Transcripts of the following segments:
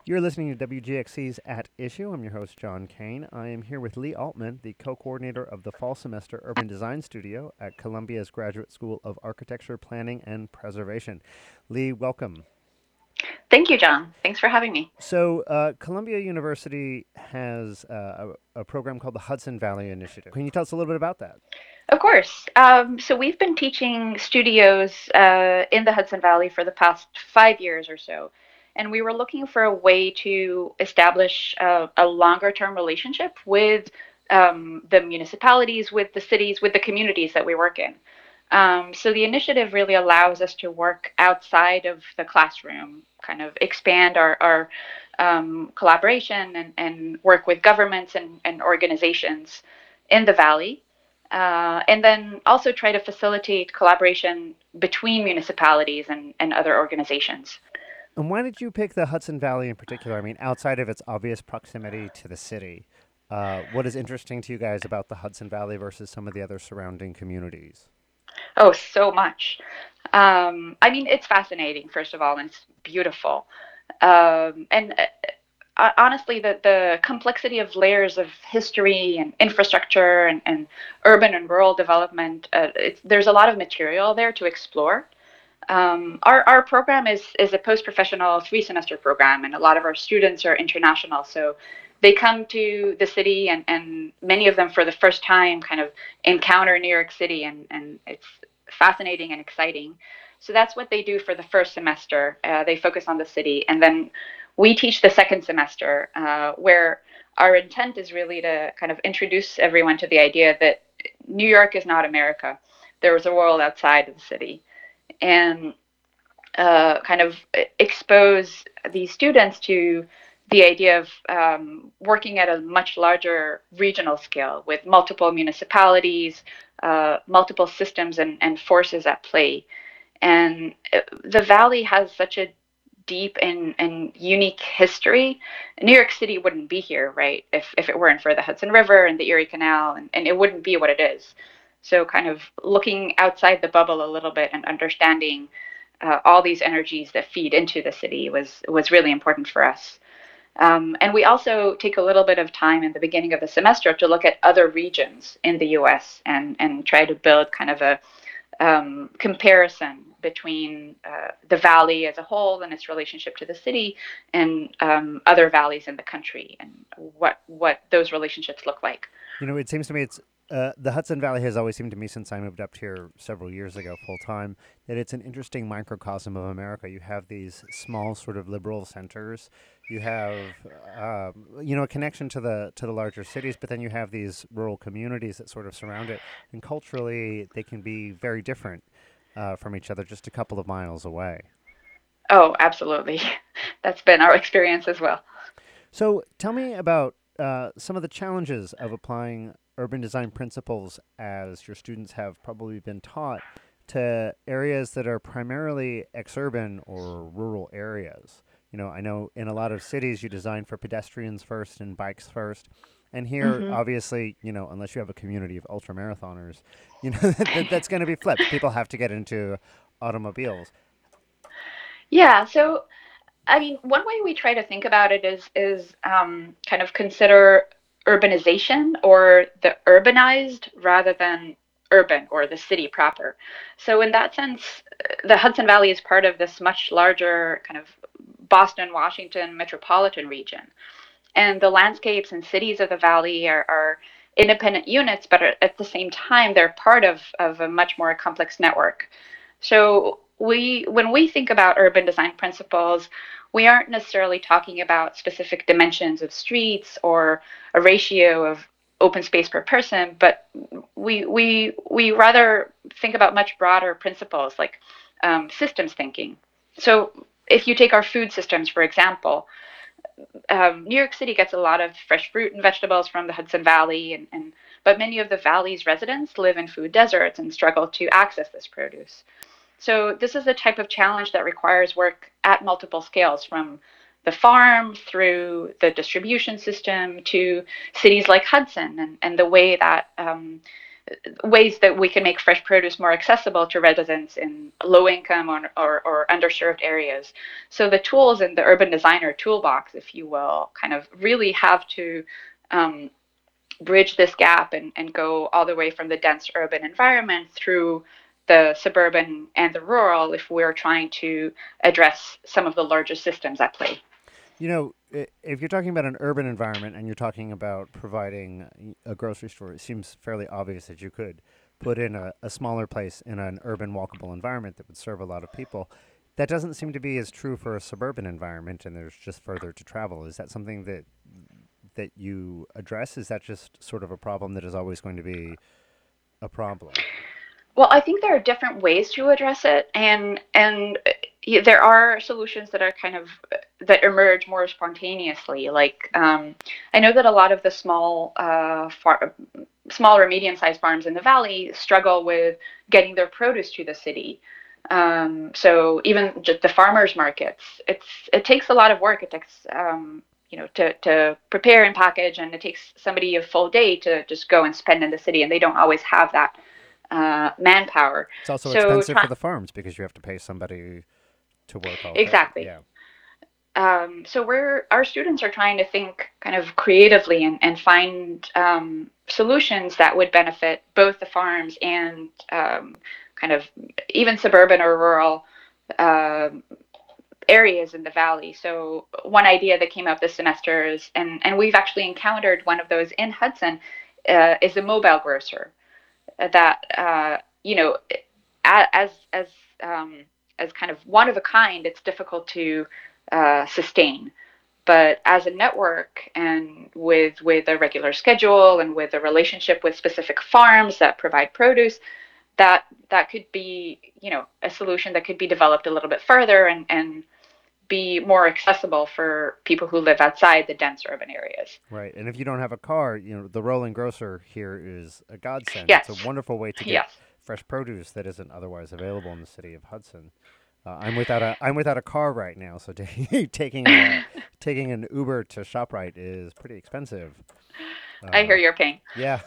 You're listening to WGXC's At Issue. I'm your host, John Kane. I am here with Lee Altman, the co coordinator of the Fall Semester Urban Design Studio at Columbia's Graduate School of Architecture, Planning, and Preservation. Lee, welcome. Thank you, John. Thanks for having me. Columbia University has a program called the Hudson Valley Initiative. Can you tell us a little bit about that? Of course. So we've been teaching studios in the Hudson Valley for the past 5 years or so. And we were looking for a way to establish a longer term relationship with the municipalities, with the cities, with the communities that we work in. So the initiative really allows us to work outside of the classroom, kind of expand our collaboration and work with governments and organizations in the valley. And then also try to facilitate collaboration between municipalities and other organizations. And why did you pick the Hudson Valley in particular? I mean, outside of its obvious proximity to the city, what is interesting to you guys about the Hudson Valley versus some of the other surrounding communities? Oh, so much. I mean, it's fascinating, first of all, and it's beautiful. And honestly, the complexity of layers of history and infrastructure and urban and rural development, there's a lot of material there to explore. Our program is a post professional 3 semester program, and a lot of our students are international. So they come to the city, and many of them for the first time kind of encounter New York City, and it's fascinating and exciting. So that's what they do for the first semester. They focus on the city, and then we teach the second semester, where our intent is really to kind of introduce everyone to the idea that New York is not America. There is a world outside of the city, and kind of expose these students to the idea of working at a much larger regional scale with multiple municipalities, multiple systems and forces at play. And the Valley has such a deep and unique history. New York City wouldn't be here, right, if it weren't for the Hudson River and the Erie Canal, and it wouldn't be what it is. So, kind of looking outside the bubble a little bit and understanding all these energies that feed into the city was really important for us. And we also take a little bit of time in the beginning of the semester to look at other regions in the U.S. and try to build kind of a comparison between the valley as a whole and its relationship to the city and other valleys in the country and what those relationships look like. You know, it seems to me it's the Hudson Valley has always seemed to me since I moved up here several years ago, full time, that it's an interesting microcosm of America. You have these small, sort of liberal centers. You have, a connection to the larger cities, but then you have these rural communities that sort of surround it, and culturally they can be very different from each other, just a couple of miles away. Oh, absolutely. That's been our experience as well. So tell me about some of the challenges of applying urban design principles as your students have probably been taught to areas that are primarily exurban or rural areas. You know, I know in a lot of cities you design for pedestrians first and bikes first. And here, Hmm. obviously, unless you have a community of ultra marathoners, that's going to be flipped. People have to get into automobiles. Yeah, so I mean, one way we try to think about it is kind of consider urbanization or the urbanized rather than urban or the city proper. So in that sense, the Hudson Valley is part of this much larger kind of Boston, Washington metropolitan region. And the landscapes and cities of the valley are independent units, but at the same time, they're part of a much more complex network. So when we think about urban design principles, we aren't necessarily talking about specific dimensions of streets or a ratio of open space per person, but we rather think about much broader principles like systems thinking. So if you take our food systems, for example, New York City gets a lot of fresh fruit and vegetables from the Hudson Valley, and but many of the valley's residents live in food deserts and struggle to access this produce. So this is a type of challenge that requires work at multiple scales, from the farm through the distribution system to cities like Hudson and the way that ways that we can make fresh produce more accessible to residents in low income or underserved areas. So the tools in the urban designer toolbox, if you will, kind of really have to um, bridge this gap and go all the way from the dense urban environment through the suburban and the rural if we're trying to address some of the larger systems at play. If you're talking about an urban environment and you're talking about providing a grocery store, it seems fairly obvious that you could put in a smaller place in an urban walkable environment that would serve a lot of people. That doesn't seem to be as true for a suburban environment, and there's just further to travel. Is that something that you address? Is that just sort of a problem that is always going to be a problem? Well, I think there are different ways to address it, and there are solutions that are kind of that emerge more spontaneously. Like I know that a lot of the small or medium-sized farms in the valley struggle with getting their produce to the city. So even just the farmers markets, it takes a lot of work. It takes to prepare and package, and it takes somebody a full day to just go and spend in the city, and they don't always have that manpower. It's also So expensive try for the farms because you have to pay somebody to work all day. exactly. Yeah. So we're our students are trying to think kind of creatively and find solutions that would benefit both the farms and kind of even suburban or rural uh, areas in the valley. So one idea that came up this semester is, and we've actually encountered one of those in Hudson, is a mobile grocer that as as um, as kind of one of a kind, it's difficult to sustain. But as a network and with a regular schedule and with a relationship with specific farms that provide produce, that could be a solution that could be developed a little bit further and be more accessible for people who live outside the dense urban areas. Right. And if you don't have a car, the rolling grocer here is a godsend. It's a Yes, wonderful way to get yes. fresh produce that isn't otherwise available in the city of Hudson. I'm without a car right now, so taking an Uber to ShopRite is pretty expensive. I hear Uh, your pain. yeah.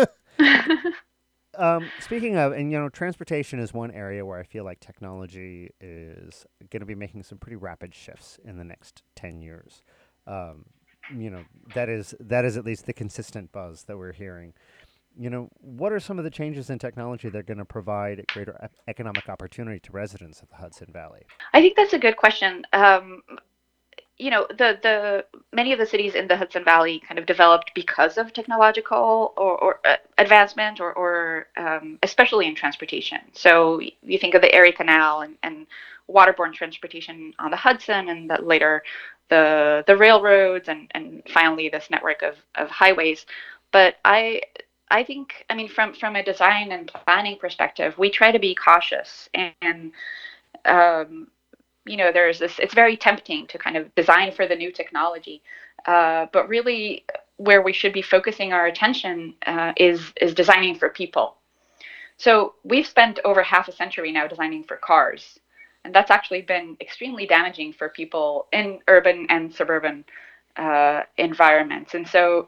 Speaking of, and transportation is one area where I feel like technology is going to be making some pretty rapid shifts in the next 10 years. Um, that is at least the consistent buzz that we're hearing. What are some of the changes in technology that are going to provide greater economic opportunity to residents of the Hudson Valley? I think that's a good question. The many of the cities in the Hudson Valley kind of developed because of technological or advancement or especially in transportation. So you think of the Erie Canal and waterborne transportation on the Hudson, and that later the railroads and finally this network of highways. But I think, I mean, from a design and planning perspective, we try to be cautious and um, there's this, it's very tempting to kind of design for the new technology. But really, where we should be focusing our attention is designing for people. So we've spent over half a century now designing for cars. And that's actually been extremely damaging for people in urban and suburban environments. And so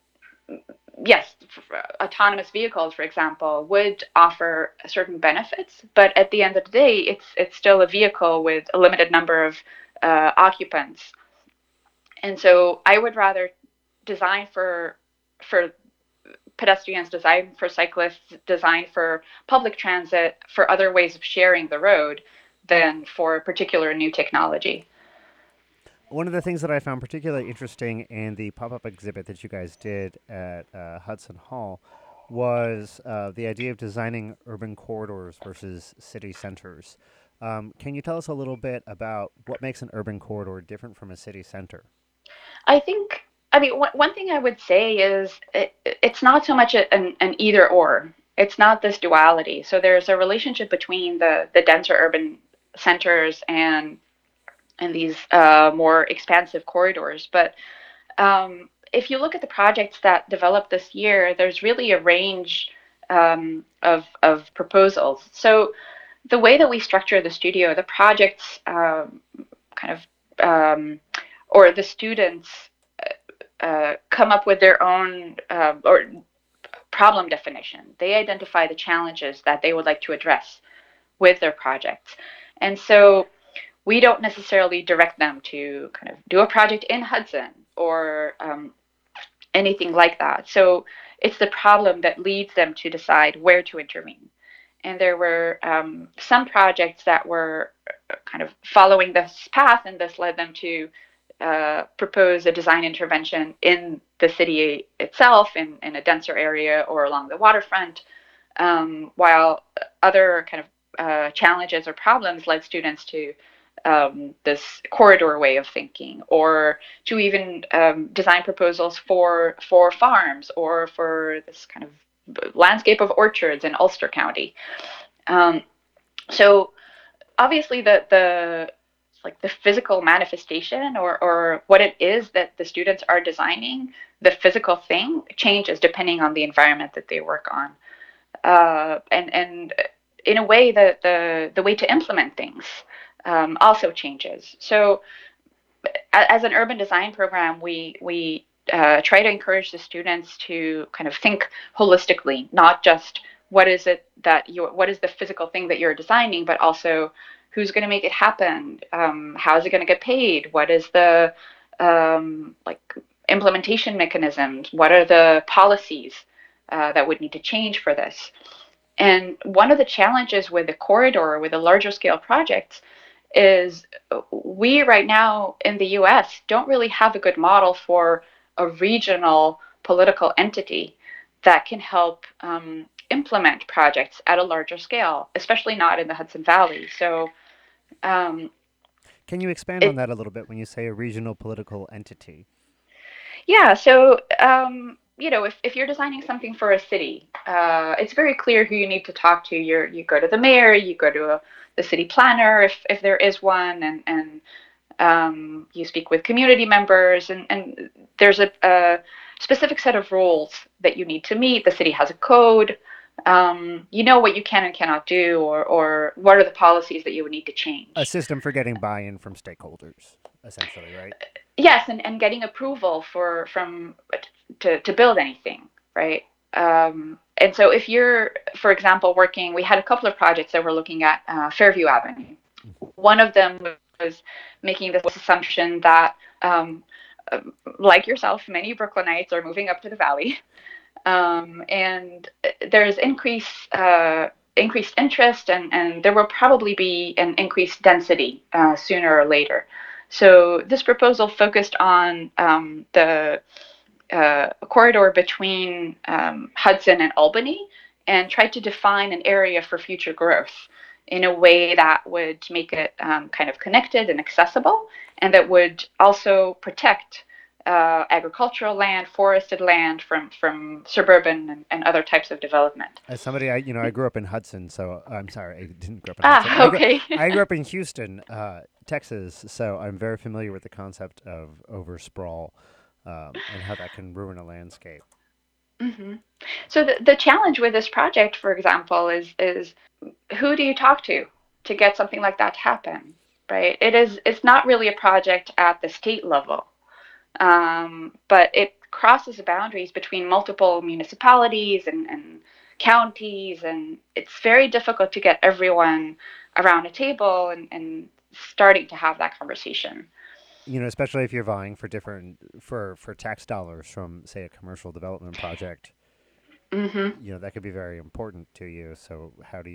yes, autonomous vehicles, for example, would offer certain benefits, but at the end of the day, it's still a vehicle with a limited number of occupants. And so I would rather design for pedestrians, design for cyclists, design for public transit, for other ways of sharing the road than for a particular new technology. One of the things that I found particularly interesting in the pop-up exhibit that you guys did at Hudson Hall was the idea of designing urban corridors versus city centers. Can you tell us a little bit about what makes an urban corridor different from a city center? I think, I mean, one thing I would say is it's not so much an either or. It's not this duality. So there's a relationship between the denser urban centers and these more expansive corridors. But if you look at the projects that developed this year, there's really a range of proposals. So the way that we structure the studio, the projects kind of or the students come up with their own or problem definition. They identify the challenges that they would like to address with their projects. And so we don't necessarily direct them to kind of do a project in Hudson or anything like that. So it's the problem that leads them to decide where to intervene. And there were some projects that were kind of following this path, and this led them to propose a design intervention in the city itself, in a denser area or along the waterfront, while other kind of challenges or problems led students to this corridor way of thinking, or to even design proposals for farms or for this kind of landscape of orchards in Ulster County. Um, so obviously the like the physical manifestation or what it is that the students are designing, the physical thing changes depending on the environment that they work on. And in a way, the way to implement things also changes. So, as an urban design program, we try to encourage the students to kind of think holistically, not just what is the physical thing that you're designing, but also who's going to make it happen, how is it going to get paid, what is the like implementation mechanisms, what are the policies that would need to change for this. And one of the challenges with the corridor, with the larger scale projects, is we right now in the US don't really have a good model for a regional political entity that can help implement projects at a larger scale, especially not in the Hudson Valley. So um, Can you expand on it, that a little bit when you say a regional political entity? yeah, so if you're designing something for a city, it's very clear who you need to talk to. You go to the mayor, you go to the city planner if there is one, and you speak with community members, and there's a specific set of rules that you need to meet. The city has a code. You know what you can and cannot do, or what are the policies that you would need to A change. system for getting buy-in from stakeholders, essentially, right? Yes, and getting approval from to build anything, right? And so if you're, for example, working, we had a couple of projects that were looking at Fairview Avenue. One of them was making this assumption that, um, like yourself, many Brooklynites are moving up to the valley, and there's increased interest, and there will probably be an increased density sooner or later. So this proposal focused on the corridor between Hudson and Albany, and tried to define an area for future growth in a way that would make it kind of connected and accessible, and that would also protect agricultural land, forested land from suburban and other types of development. As somebody, I grew up in Hudson, so I'm sorry, I didn't grow up in Hudson. Ah, okay. I grew up in Houston, Texas, so I'm very familiar with the concept of oversprawl and how that can ruin a landscape. hmm So the challenge with this project, for example, is who do you talk to get something like that to happen, right? It's not really a project at the state level, but it crosses the boundaries between multiple municipalities and counties, and it's very difficult to get everyone around a table and starting to have that conversation. Especially if you're vying for different for tax dollars from, say, a commercial development project. hmm That could be very important to you. So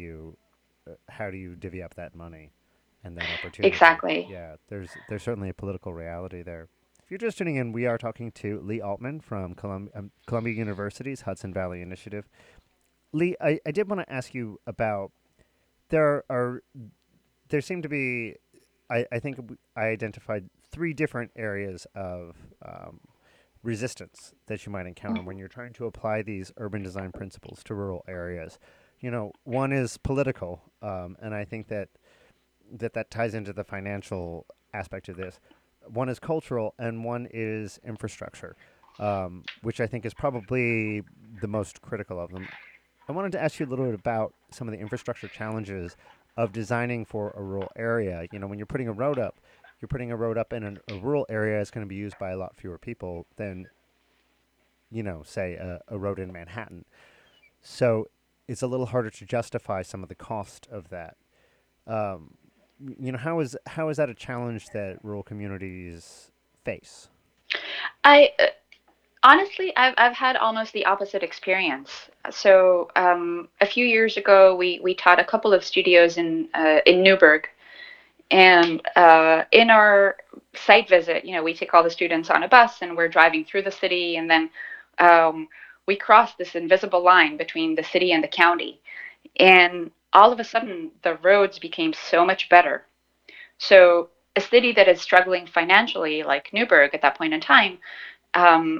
how do you divvy up that money and that opportunity? Exactly. Yeah, there's certainly a political reality there. If you're just tuning in, we are talking to Lee Altman from Columbia University's Hudson Valley Initiative. Lee, I did want to ask you about there are there seem to be I think I identified three different areas of resistance that you might encounter when you're trying to apply these urban design principles to rural areas. One is political, and I think that ties into the financial aspect of this. One is cultural, and one is infrastructure, which I think is probably the most critical of them. I wanted to ask you a little bit about some of the infrastructure challenges of designing for a rural area. When you're putting a road up, you're putting a road up in a rural area that's going to be used by a lot fewer people than, say, a road in Manhattan. So it's a little harder to justify some of the cost of that. Um, how is that a challenge that rural communities face? I Honestly, I've had almost the opposite experience. So a few years ago, we taught a couple of studios in Newburgh, and in our site visit, we take all the students on a bus and we're driving through the city, and then um, we cross this invisible line between the city and the county, and all of a sudden the roads became so much better. So a city that is struggling financially, like Newburgh at that point in time, um,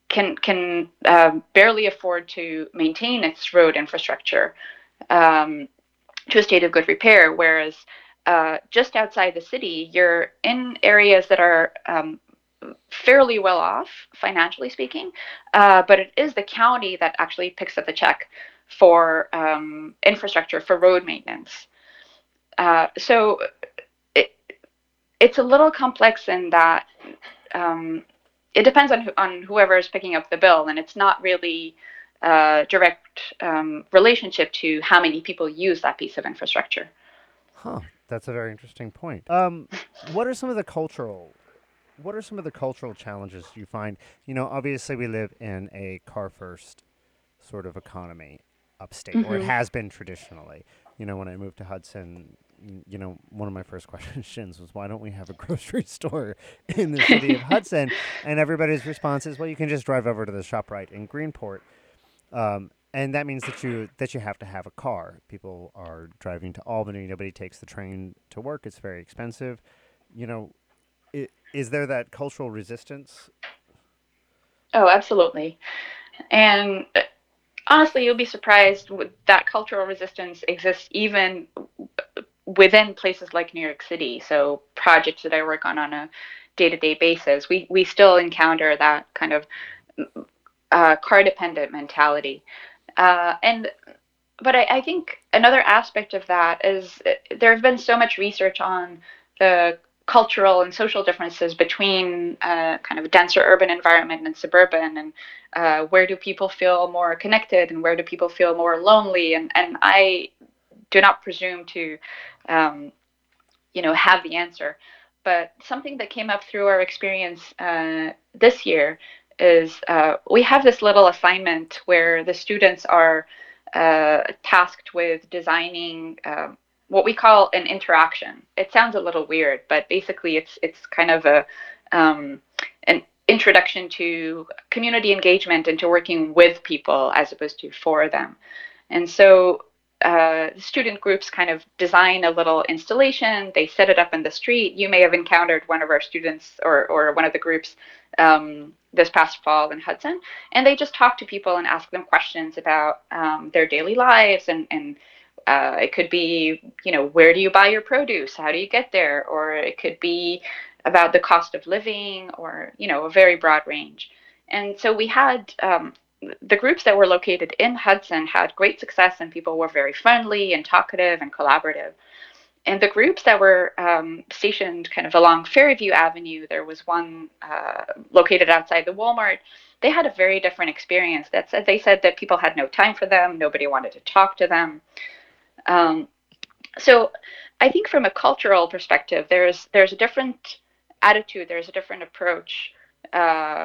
can barely afford to maintain its road infrastructure um, to a state of good repair. Whereas just outside the city, you're in areas that are fairly well off financially speaking, but it is the county that actually picks up the check for infrastructure for road maintenance. So it, it's a little complex in that um, it depends on whoever is picking up the bill, and it's not really a direct relationship to how many people use that piece of infrastructure. Huh, that's a very interesting point. What are some of the cultural what are some of the cultural challenges you find? Obviously we live in a car first sort of economy upstate, or it Hmm. has been traditionally. When I moved to Hudson, one of my first questions was, why don't we have a grocery store in the city of Hudson? And everybody's response is, well, you can just drive over to the ShopRite in Greenport. And that means that you have to have a car. People are driving to Albany. Nobody takes the train to work. It's very expensive. You know, is there that cultural resistance? Oh, absolutely. And honestly, you'll be surprised that cultural resistance exists even within places like New York City. So projects that I work on a day-to-day basis, we still encounter that kind of car dependent mentality. And but I think another aspect of that is there has been so much research on the cultural and social differences between kind of a denser urban environment and suburban, and where do people feel more connected and where do people feel more lonely, and I do not presume to um, have the answer, but something that came up through our experience this year is we have this little assignment where the students are tasked with designing what we call an interaction. It sounds a little weird, but basically it's kind of um, an introduction to community engagement and to working with people as opposed to for them. And so student groups kind of design a little installation. They set it up in the street. You may have encountered one of our students or one of the groups this past fall in Hudson, and they just talk to people and ask them questions about their daily lives, and it could be, where do you buy your produce? How do you get there? Or it could be about the cost of living, or a very broad range. And so we had the groups that were located in Hudson had great success, and people were very friendly and talkative and collaborative. And the groups that were stationed kind of along Fairview Avenue, there was one located outside the Walmart. They had a very different experience. They said that people had no time for them, nobody wanted to talk to them. Um, so I think from a cultural perspective, there's a different attitude, there's a different approach, uh,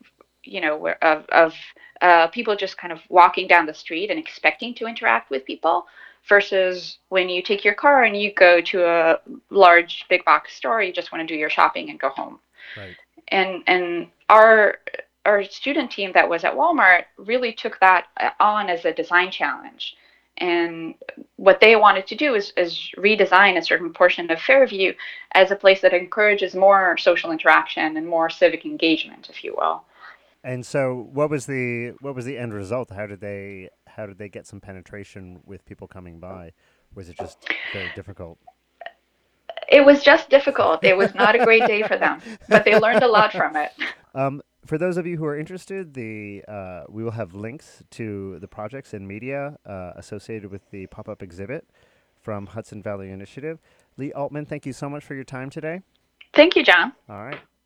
of people just kind of walking down the street and expecting to interact with people, versus when you take your car and you go to a large big box store, you just want to do your shopping and go home. Right. And our student team that was at Walmart really took that on as a design challenge. And what they wanted to do is redesign a certain portion of Fairview as a place that encourages more social interaction and more civic engagement, if you will. And so, what was the end result? How did they get some penetration with people coming by? Was it just very difficult? It was just difficult. It was not a great day for them, but they learned a lot from it. For those of you who are interested, we will have links to the projects and media associated with the pop-up exhibit from Hudson Valley Initiative. Lee Altman, thank you so much for your time today. Thank you, John. All right.